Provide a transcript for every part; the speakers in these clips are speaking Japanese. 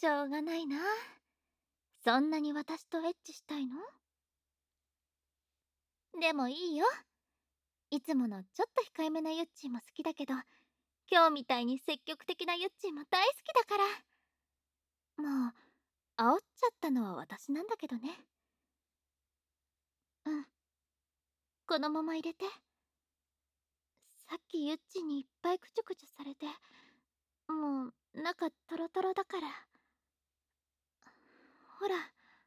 しょうがないな。そんなに私とエッチしたいの？でもいいよ。いつものちょっと控えめなユッチーも好きだけど、今日みたいに積極的なユッチーも大好きだから。もう、煽っちゃったのは私なんだけどね。うん。このまま入れて。さっきユッチにいっぱいクチュクチュされて、もう中トロトロだから。ほら。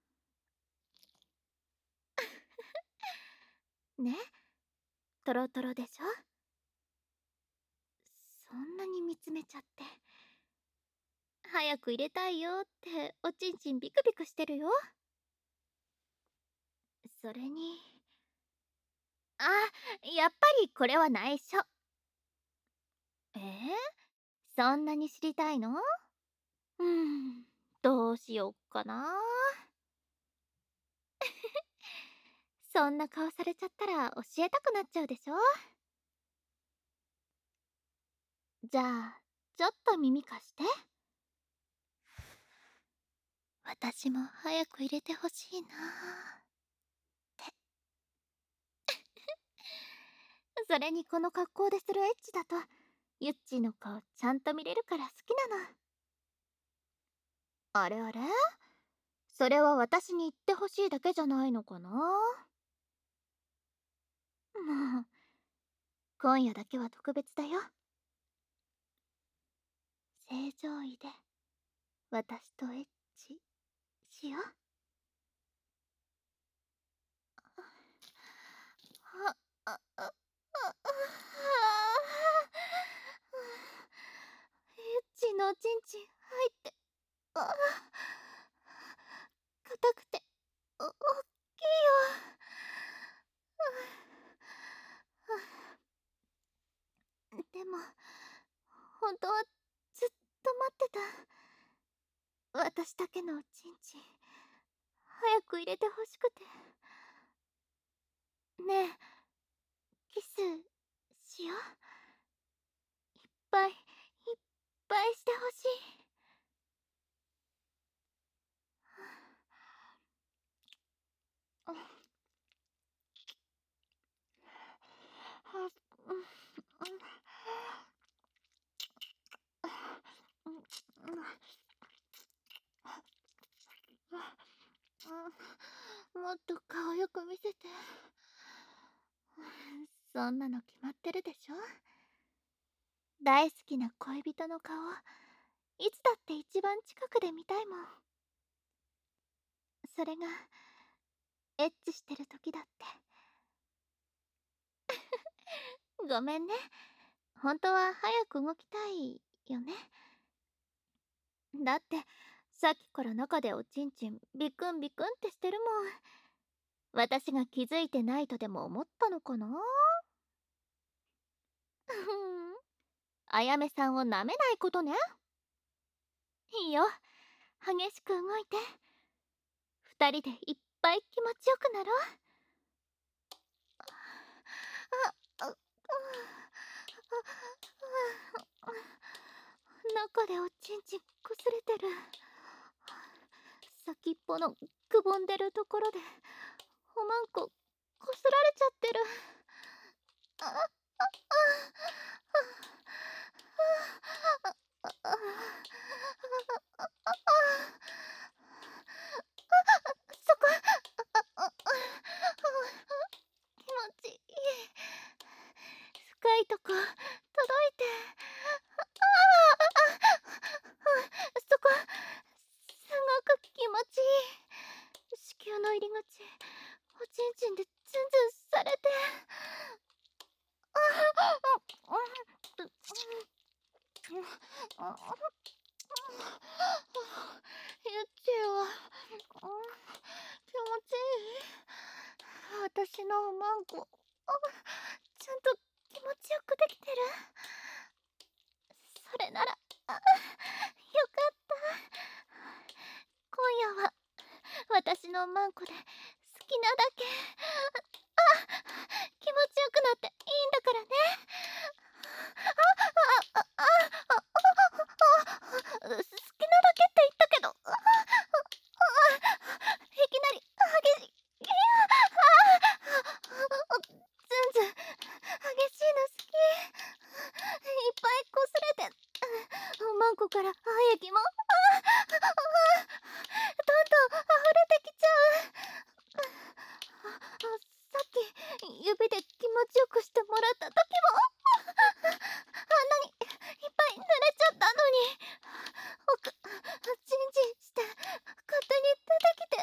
ね、トロトロでしょ。そんなに見つめちゃって。早く入れたいよっておちんちんビクビクしてるよ。それに、あ、やっぱりこれは内緒。そんなに知りたいの？どうしよっかな。そんな顔されちゃったら教えたくなっちゃうでしょ。じゃあ、ちょっと耳貸して。私も早く入れてほしいなって。それにこの格好でするエッチだと、ユッチーの顔ちゃんと見れるから好きなの。あれあれ、それは私に言ってほしいだけじゃないのかな。もう、今夜だけは特別だよ。正常位で私とエッチしよう。あ、あ、あ、あ、エッチのおちんちん入って、硬くておっきいよ。でも本当はずっと待ってた。私だけのおちんちん早く入れてほしくて。ねえ、キスしよう。いっぱいいっぱいしてほしい。もっと顔よく見せて。そんなの決まってるでしょ。大好きな恋人の顔、いつだって一番近くで見たいもん。それがエッチしてる時だって。ごめんね。本当は早く動きたいよね。だってさっきから中でおちんちんビクンビクンってしてるもん。私が気づいてないとでも思ったのかな。あやめさんをなめないことね。いいよ、激しく動いて。二人でいっぱい気持ちよくなろう。中でおちんちんこすれてる。先っぽのくぼんでるところでおまんここすられちゃってる。そこ、気持ちいい。深いとこ届いて。そこ、すごく気持ちいい。子宮の入り口、おちんちんでツンツンされて。ゆっちは気持ちいい。私のおまんこちゃんと気持ちよくできてる。それならよかった。今夜は私のおまんこで好きなだけ気持ちよくなっていいんだからね。好きなだけって言ったけどこから廃液もどんどん溢れてきちゃう。さっき指で気持ちよくしてもらった時もあんなにいっぱい濡れちゃったのに、奥チンチンして勝手に出てきて、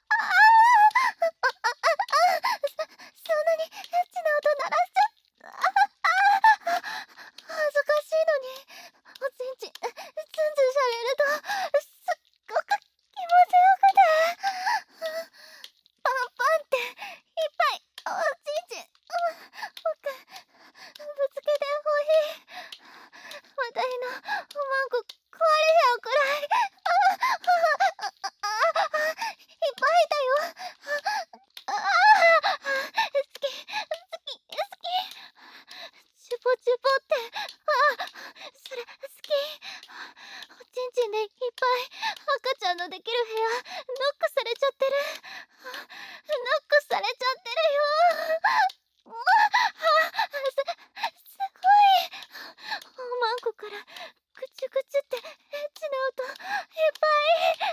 そんなにエッチな音鳴らしちゃ恥ずかしいのに、おちんちんツンツンされるとすっごく気持ちよくて、パンパンっていっぱいおちんちん奥ぶつけてほしい。話題のおまんこ壊れちゃうくらいいっぱいだよ。好きチュポチュポって、それ好き。おちんちんでいっぱい赤ちゃんのできる部屋ノックされちゃってる。ノックされちゃってるよ。すごい。おまんこからぐちゅぐちゅってエッチな音いっぱい。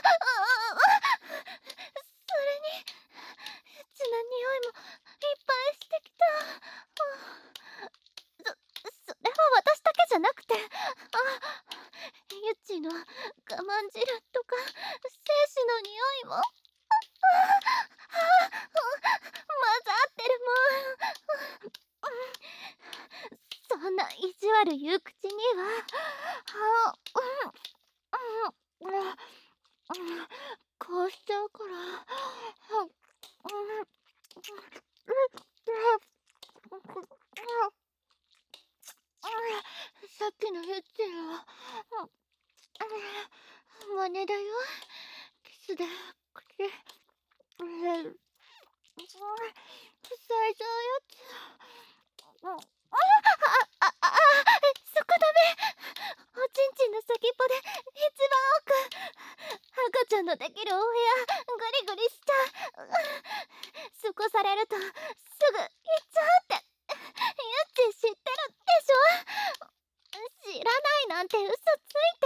それにエッチな匂いもいっぱいしてきた。それは私だけじゃなくて、ゆっちの我慢汁とか精子の匂いも混ざってるもん。そんな意地悪言う口にはこうしちゃうから。さっきのゆっちは真似だよ。キスで口最初のやつ。そこダメ。おちんちんの先っぽで一番奥。赤ちゃんのできるお部屋グリグリしちゃう。そこされるとすぐ行っちゃうってゆっち知ってるでしょ。知らないなんて嘘ついて。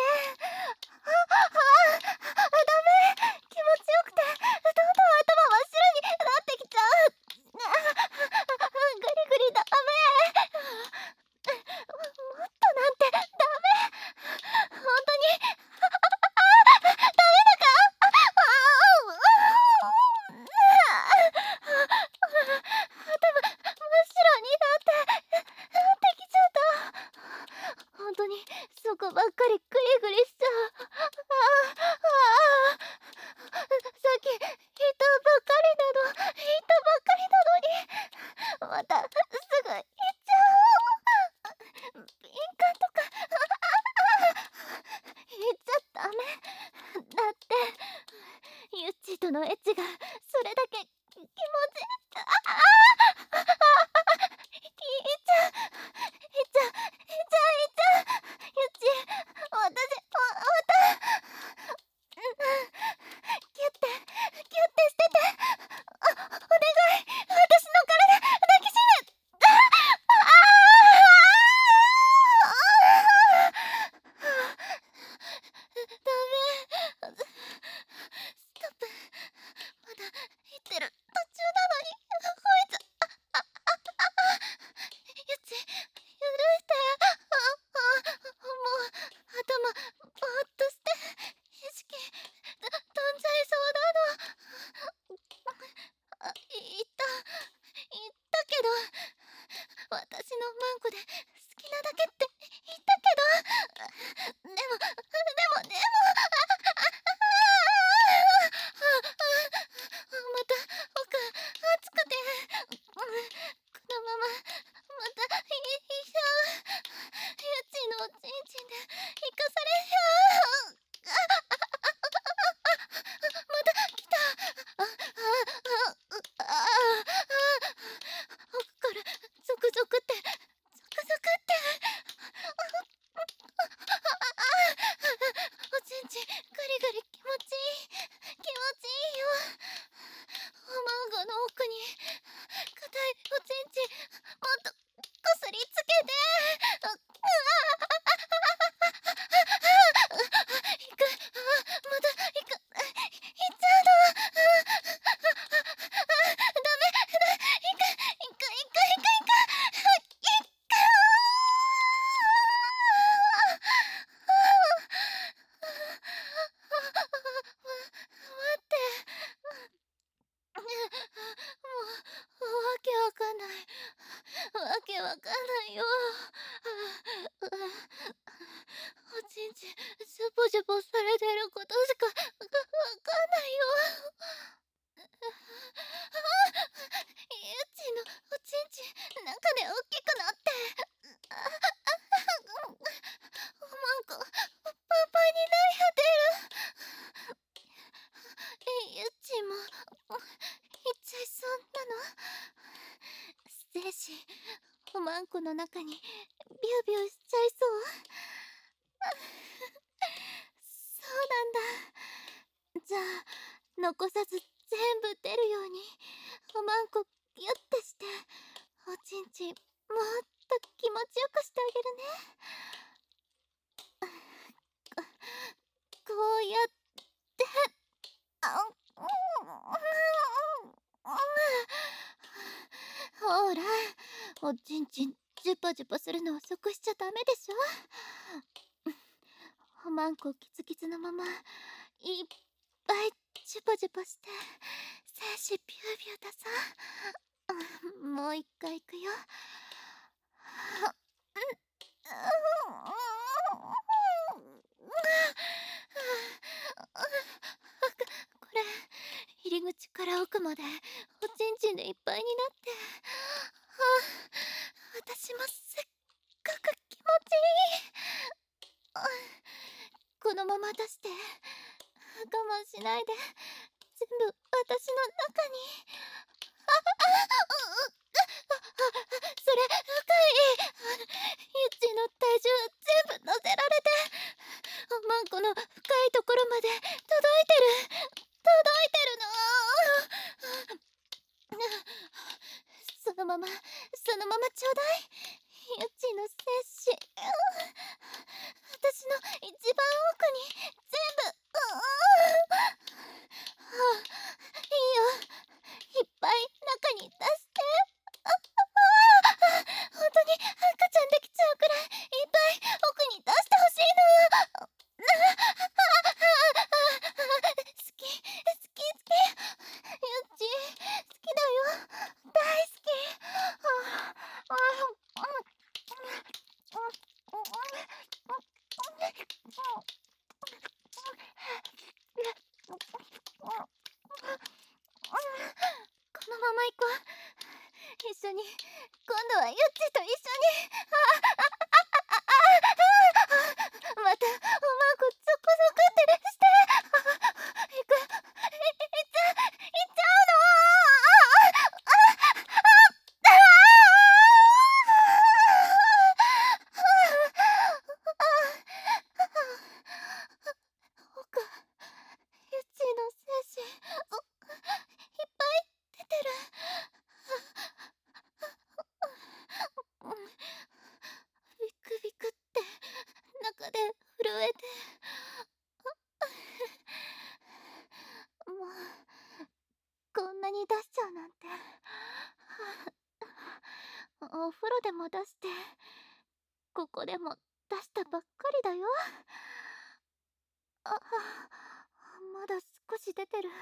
ダメ。気持ちよくてどんどん頭真っ白になってきちゃう。グリグリダメ。もっとなんてダメ。本当にダメだか。頭真っ白になってきちゃった。本当にそこばっかりグリグリしちゃう。さっき言ったばっかりなのにまたすぐ言っちゃう。敏感とか言っちゃダメだって。ゆっちとのエッチがそれだけ気持ちゆっち、またキュッてしてて。お願い、私の体抱きしめ。ダメ。ストップ。まだ言ってる途中なのにこいつゆっち許してもう頭ぼーっとして意識飛んじゃいそうなの。言ったけど私のマンコで好きなだけって言ったけど、でもまた奥熱くてこのまままたいっちゃう。ゆっちのおちんちんで生かされちゃう。また来た。奥からゾクゾクってないよ。おちんちん、ジュポジュポされてることしかわかんないよ。ゆっちのおちんちん、中で大きくなって、おまんこ、パンパンになり果てる。ゆっちも、いっちゃいそうなの。精子、おまんこの中に、ビュービューしちゃいそう。そうなんだ。じゃあ、残さず全部出るように、おまんこギュッてして、おちんちんもっと気持ちよくしてあげるね。こうやって、あん、ほら、おちんちんジュパジュパするの遅くしちゃダメでしょ。おまんこキツキツのままいっぱいジュパジュパして精子ビュービューださ。もう一回いくよ。これ入り口から奥までおちんちんでいっぱいになって、私もすっごく気持ちいい。このまま出して我慢しないで全部私の中に。それ深い。ゆっちの体重全部乗せられて、おまんこの深いところまで届いてるの。そのままちょうだい。ゆっちの精子、私の一番奥に全部。いいよ、いっぱい中に出して。本当に赤ちゃんできちゃうくらいいっぱい奥に出してほしいの。好き好き好き。ゆっち好きだよ、大好き。このまま行こう。一緒に、今度はゆっちと一緒に。またおまんこゾクゾクってして。行く、行っちゃうの。奥、ゆっちの精子いっぱい出てる。ビクビクって中で震えて。もうこんなに出しちゃうなんて。お風呂でも出して、ここでも出したばっかりだよ。まだ少し出てる。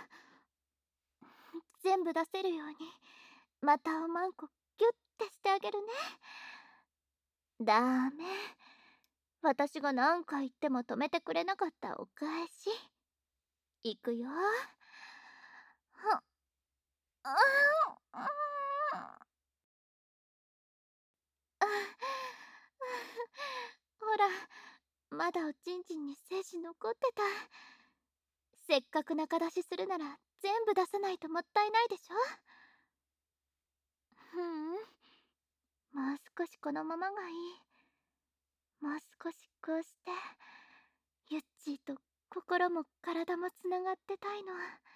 全部出せるようにまたおまんこギュッてしてあげるね。ダメ、私が何回言っても止めてくれなかったお返し。いくよ。はあほら、まだおちんちんに精子残ってた。せっかく中出しするなら全部出さないともったいないでしょ。もう少しこのままがいい。もう少しこうしてゆっちーと心も体もつながってたいの。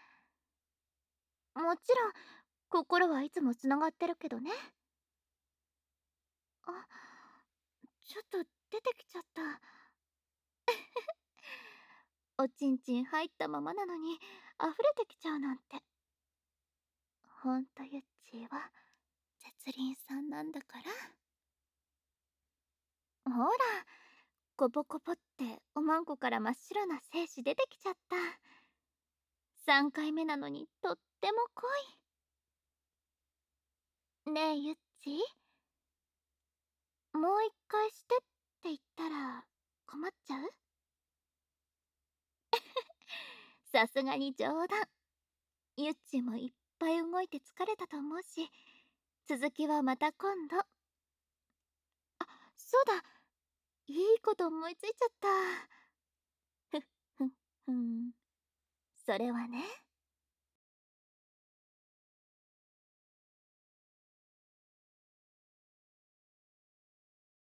もちろん心はいつもつながってるけどね。あ、ちょっと出てきちゃった。おちんちん入ったままなのに溢れてきちゃうなんて。ほんとゆっちーは絶倫さんなんだから。ほら、コポコポっておまんこから真っ白な精子出てきちゃった。3回目なのにとっても濃い。ねえゆっち、 もう一回してって言ったら困っちゃう？さすがに冗談。ゆっちもいっぱい動いて疲れたと思うし、続きはまた今度。そうだ、いいこと思いついちゃった。ふん、それはね。